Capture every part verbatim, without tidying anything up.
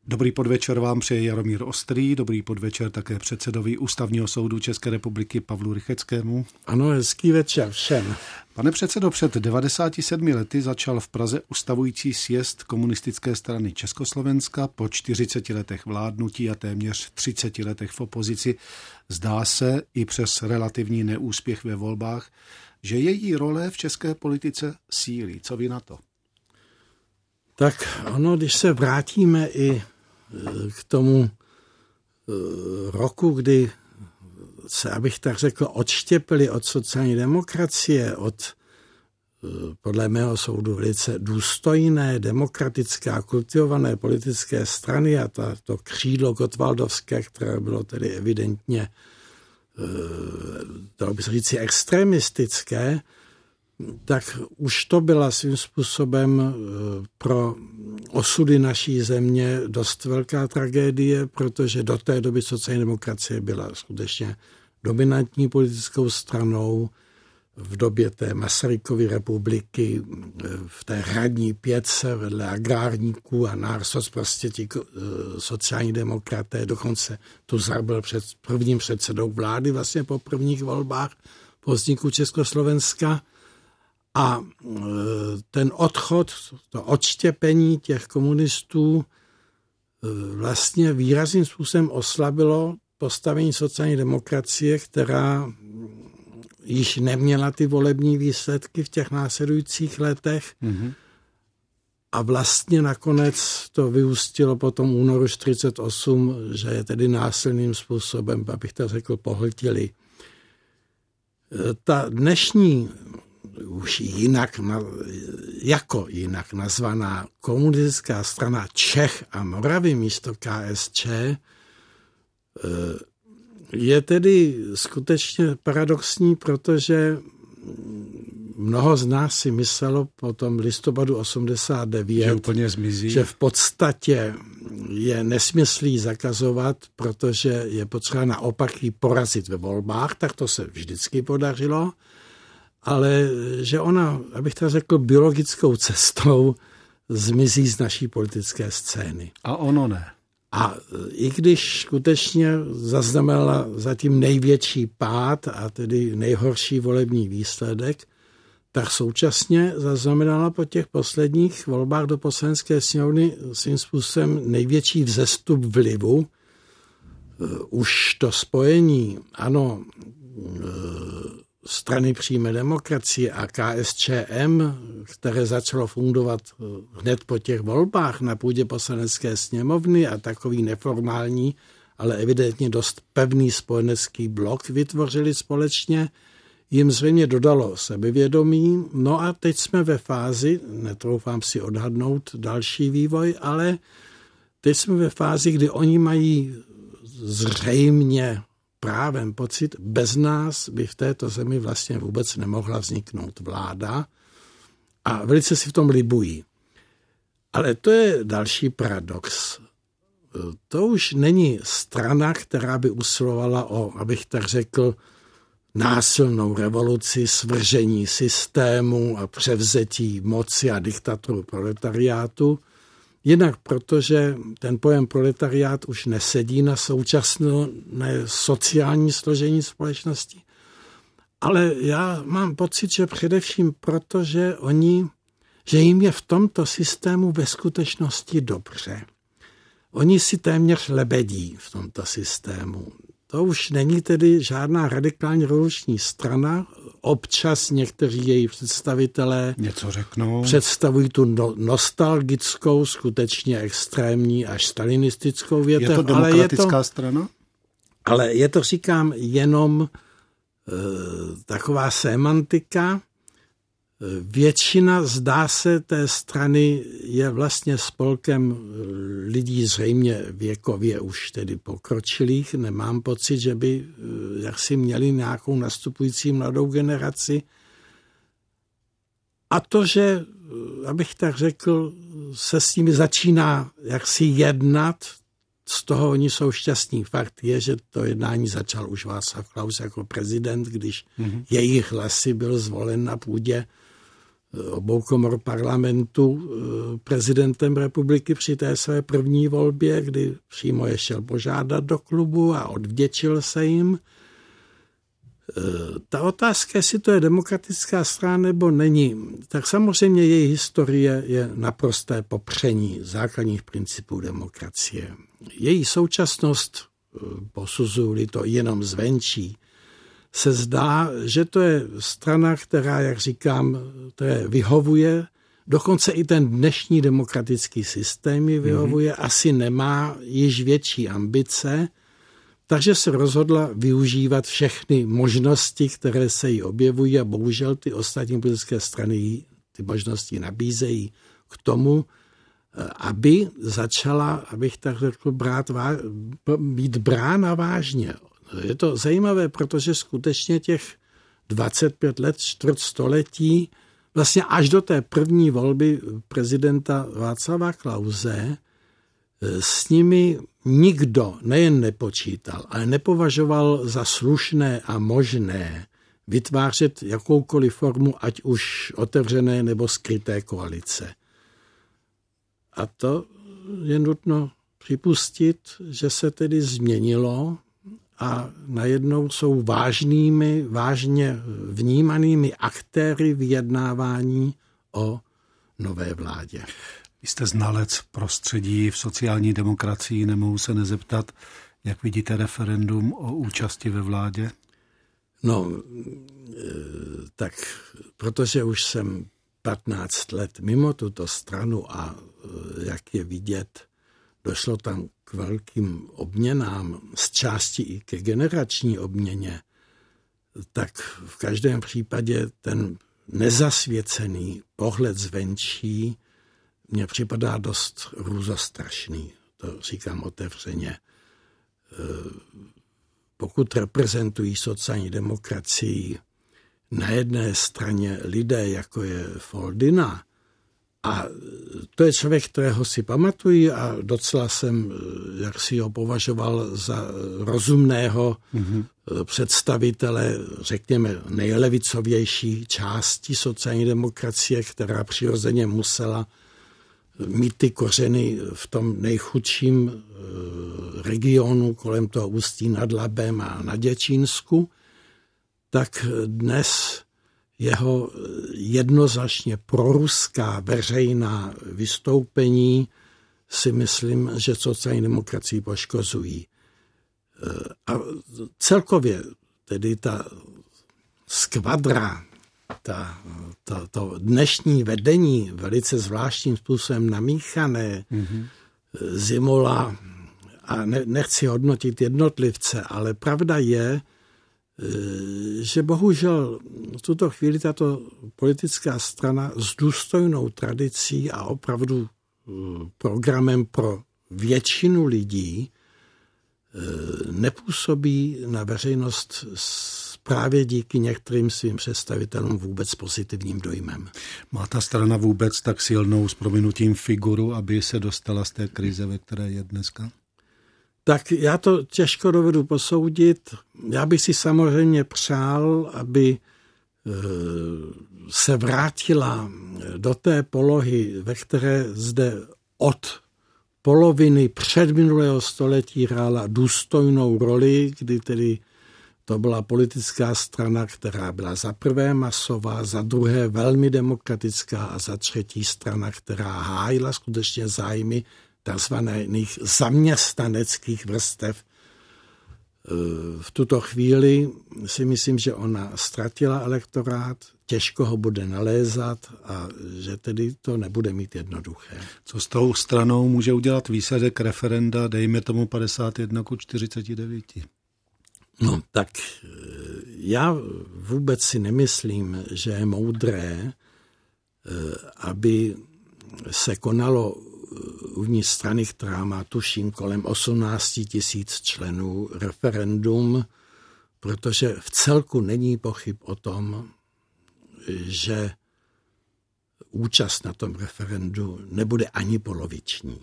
Dobrý podvečer vám přeje Jaromír Ostrý, dobrý podvečer také předsedovi Ústavního soudu České republiky Pavlu Rycheckému. Ano, hezký večer všem. Pane předsedo, před devadesáti sedmi lety začal v Praze ustavující sjezd Komunistické strany Československa. Po čtyřiceti letech vládnutí a téměř třiceti letech v opozici zdá se i přes relativní neúspěch ve volbách, že její role v české politice sílí. Co vy na to? Tak ono, když se vrátíme i k tomu roku, kdy se, abych tak řekl, odštěpili od sociální demokracie, od podle mého soudu velice důstojné, demokratické a kultivované politické strany a ta, to křídlo gottwaldovské, které bylo tedy evidentně, dalo by se říct, extremistické, tak už to byla svým způsobem pro osudy naší země dost velká tragédie, protože do té doby sociální demokracie byla skutečně dominantní politickou stranou. V době té Masarykovy republiky, v té hradní pětce vedle agrárníků a nárost, prostě ti sociální demokraté, dokonce Tuzar byl před prvním předsedou vlády vlastně po prvních volbách po vzniku Československa. A ten odchod, to odštěpení těch komunistů vlastně výrazným způsobem oslabilo postavení sociální demokracie, která již neměla ty volební výsledky v těch následujících letech. Mm-hmm. A vlastně nakonec to vyústilo po tom únoru čtyřicet osm, že je tedy násilným způsobem, abych to řekl, pohltili. Ta dnešní už jinak, jako jinak nazvaná komunistická strana Čech a Moravy místo K S Č je tedy skutečně paradoxní, protože mnoho z nás si myslelo po tom listopadu osmdesát devět, že úplně zmizí, že v podstatě je nesmyslí zakazovat, protože je potřeba naopak ji porazit ve volbách, tak to se vždycky podařilo. Ale že ona, abych to řekl, biologickou cestou zmizí z naší politické scény. A ono ne. A i když skutečně zaznamenala zatím největší pád a tedy nejhorší volební výsledek, tak současně zaznamenala po těch posledních volbách do Poslanecké sněmovny svým způsobem největší vzestup vlivu. Už to spojení, ano, Strany přímé demokracie a K S Č M, které začalo fungovat hned po těch volbách na půdě Poslanecké sněmovny a takový neformální, ale evidentně dost pevný spojenecký blok vytvořili společně, jim zřejmě dodalo sebevědomí. No a teď jsme ve fázi, netroufám si odhadnout další vývoj, ale teď jsme ve fázi, kdy oni mají zřejmě právem pocit, bez nás by v této zemi vlastně vůbec nemohla vzniknout vláda a velice si v tom libují. Ale to je další paradox. To už není strana, která by usilovala o, abych tak řekl, násilnou revoluci, svržení systému a převzetí moci a diktaturu proletariátu. Jinak protože ten pojem proletariát už nesedí na současné sociální složení společnosti. Ale já mám pocit, že především proto, že oni, že jim je v tomto systému ve skutečnosti dobře. Oni si téměř lebedí v tomto systému. To už není tedy žádná radikální revoluční strana. Občas někteří její představitelé něco řeknou. Představují tu no, nostalgickou, skutečně extrémní až stalinistickou větev. Je to demokratická ale je to, strana? Ale je to, říkám, jenom e, taková sémantika. Většina, zdá se, té strany je vlastně spolkem lidí zřejmě věkově už tedy pokročilých. Nemám pocit, že by jaksi měli nějakou nastupující mladou generaci. A to, že, abych tak řekl, se s nimi začíná jaksi jednat, z toho oni jsou šťastní. Fakt je, že to jednání začal už Václav Klaus jako prezident, když mm-hmm. jejich hlasy byl zvolen na půdě obou komor parlamentu prezidentem republiky při té své první volbě, kdy přímo je šel požádat do klubu a odvděčil se jim. Ta otázka, jestli to je demokratická strana nebo není, tak samozřejmě její historie je naprosté popření základních principů demokracie. Její současnost, posuzuji to jenom zvenčí, se zdá, že to je strana, která, jak říkám, které vyhovuje, dokonce i ten dnešní demokratický systém ji vyhovuje, mm-hmm. asi nemá již větší ambice, takže se rozhodla využívat všechny možnosti, které se jí objevují a bohužel ty ostatní politické strany ty možnosti nabízejí k tomu, aby začala, abych tak řekl, brát, být brána vážně. Je to zajímavé, protože skutečně těch dvacet pět let, čtvrt století, vlastně až do té první volby prezidenta Václava Klause, s nimi nikdo nejen nepočítal, ale nepovažoval za slušné a možné vytvářet jakoukoliv formu, ať už otevřené nebo skryté koalice. A to je nutno připustit, že se tedy změnilo a najednou jsou vážnými, vážně vnímanými aktéry vyjednávání o nové vládě. Vy jste znalec prostředí v sociální demokracii, nemohu se nezeptat, jak vidíte referendum o účasti ve vládě? No, tak protože už jsem patnáct let mimo tuto stranu a jak je vidět, došlo tam k velkým obměnám, z části i ke generační obměně, tak v každém případě ten nezasvěcený pohled zvenčí mně připadá dost hrůzostrašný, to říkám otevřeně. Pokud reprezentují sociální demokracii na jedné straně lidé, jako je Foldyna, a to je člověk, kterého si pamatuji a docela jsem, jak si ho považoval za rozumného mm-hmm. představitele, řekněme, nejlevicovější části sociální demokracie, která přirozeně musela mít ty kořeny v tom nejchudším regionu kolem toho Ústí nad Labem a na Děčínsku, tak dnes jeho jednoznačně proruská veřejná vystoupení si myslím, že sociální demokracii poškozují. A celkově tedy ta skvadra, ta, to, to dnešní vedení velice zvláštním způsobem namíchané, mm-hmm. Zimola, a ne, nechci hodnotit jednotlivce, ale pravda je, že bohužel v tuto chvíli tato politická strana s důstojnou tradicí a opravdu programem pro většinu lidí nepůsobí na veřejnost právě díky některým svým představitelům vůbec pozitivním dojmem. Má ta strana vůbec tak silnou s prominutím figuru, aby se dostala z té krize, ve které je dneska? Tak já to těžko dovedu posoudit. Já bych si samozřejmě přál, aby se vrátila do té polohy, ve které zde od poloviny předminulého století hrála důstojnou roli, kdy tedy to byla politická strana, která byla za prvé masová, za druhé velmi demokratická a za třetí strana, která hájila skutečně zájmy takzvaných zaměstnaneckých vrstev. V tuto chvíli si myslím, že ona ztratila elektorát, těžko ho bude nalézat a že tedy to nebude mít jednoduché. Co s tou stranou může udělat výsledek referenda, dejme tomu padesát jedna ku čtyřiceti devíti? No tak já vůbec si nemyslím, že je moudré, aby se konalo uvnitř strany, která má tuším kolem osmnáct tisíc členů, referendum, protože v celku není pochyb o tom, že účast na tom referendu nebude ani poloviční.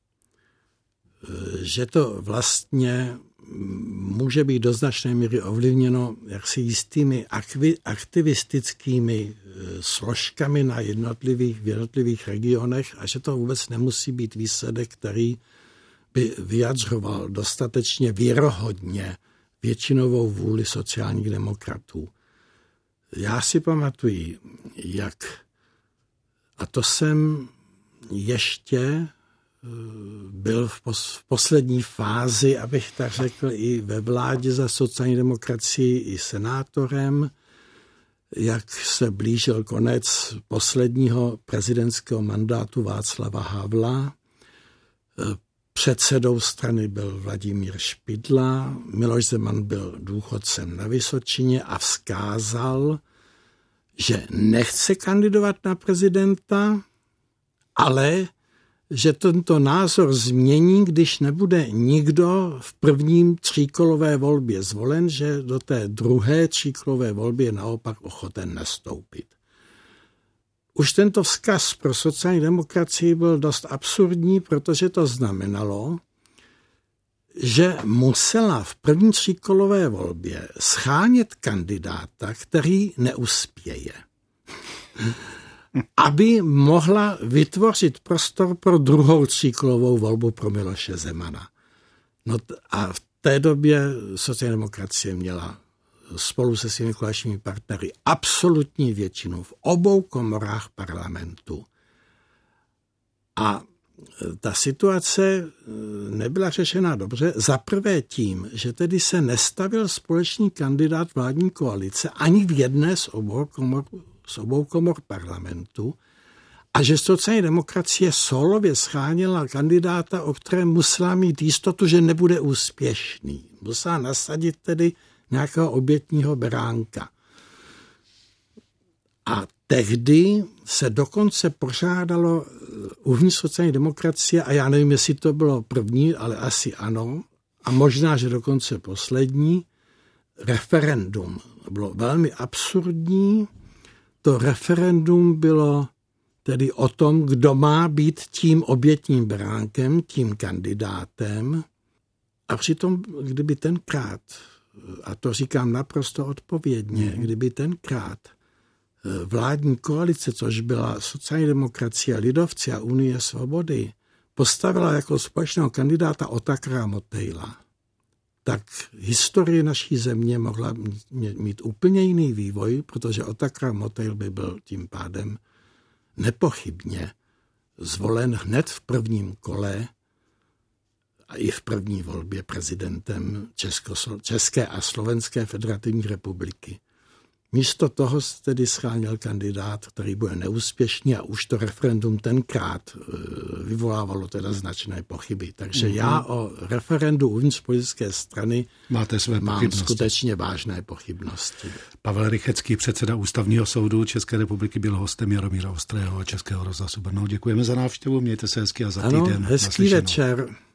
Že to vlastně může být do značné míry ovlivněno jaksi jistými aktivistickými složkami na jednotlivých, v jednotlivých regionech a že to vůbec nemusí být výsledek, který by vyjadřoval dostatečně věrohodně většinovou vůli sociálních demokratů. Já si pamatuji, jak, a to jsem ještě byl v, pos, v poslední fázi, abych tak řekl, i ve vládě za sociální demokracii, i senátorem, jak se blížil konec posledního prezidentského mandátu Václava Havla. Předsedou strany byl Vladimír Špidla, Miloš Zeman byl důchodcem na Vysočině a vzkázal, že nechce kandidovat na prezidenta, ale že tento názor změní, když nebude nikdo v prvním tříkolové volbě zvolen, že do té druhé tříkolové volby je naopak ochoten nastoupit. Už tento vzkaz pro sociální demokracii byl dost absurdní, protože to znamenalo, že musela v první tříkolové volbě schánět kandidáta, který neuspěje, aby mohla vytvořit prostor pro druhou tříkolovou volbu pro Miloše Zemana. No a v té době sociální demokracie měla spolu se svými koaličními partnery absolutní většinu v obou komorách parlamentu. A ta situace nebyla řešena dobře. Za prvé tím, že tedy se nestavil společný kandidát vládní koalice ani v jedné z obou komor, z obou komor parlamentu a že sociální demokracie solově scháněla kandidáta, o kterém musela mít jistotu, že nebude úspěšný. Musela nasadit tedy nějakého obětního beránka. A tehdy se dokonce pořádalo uvnitř sociální demokracie, a já nevím, jestli to bylo první, ale asi ano, a možná, že dokonce poslední, referendum. Bylo velmi absurdní. To referendum bylo tedy o tom, kdo má být tím obětním beránkem, tím kandidátem. A přitom, kdyby tenkrát, a to říkám naprosto odpovědně, mm. kdyby tenkrát vládní koalice, což byla sociální demokracie, lidovci a Unie svobody, postavila jako společného kandidáta Otakara Motejla, tak historie naší země mohla mít úplně jiný vývoj, protože Otakar Motejl by byl tím pádem nepochybně zvolen hned v prvním kole a i v první volbě prezidentem Česko- České a Slovenské federativní republiky. Místo toho se tedy scháněl kandidát, který bude neúspěšný a už to referendum tenkrát vyvolávalo teda značné pochyby. Takže mm-hmm. já o referendu uvnitř politické strany Máte své mám pochybnosti. skutečně vážné pochybnosti. Pavel Rychecký, předseda Ústavního soudu České republiky, byl hostem Jaromíra Ostrého a Českého rozhlasu Brno. Děkujeme za návštěvu, mějte se hezky a za ano, týden. hezký večer.